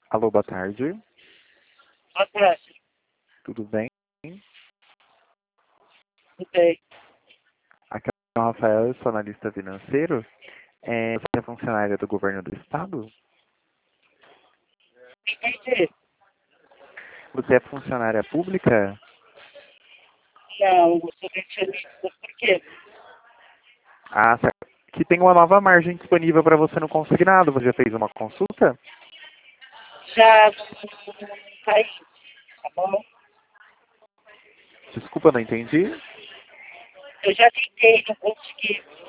Alô, boa tarde. Boa tarde. Tudo bem? Tudo bem. Aqui é o Rafael, eu sou analista financeiro. Você é funcionária do governo do estado? Entendi. Você é funcionária pública? Não, eu sou pensionista. Por quê? Ah, que tem uma nova margem disponível para você no consignado. Você já fez uma consulta? Já não faz, tá bom? Desculpa, não entendi. Eu já tentei, não consegui.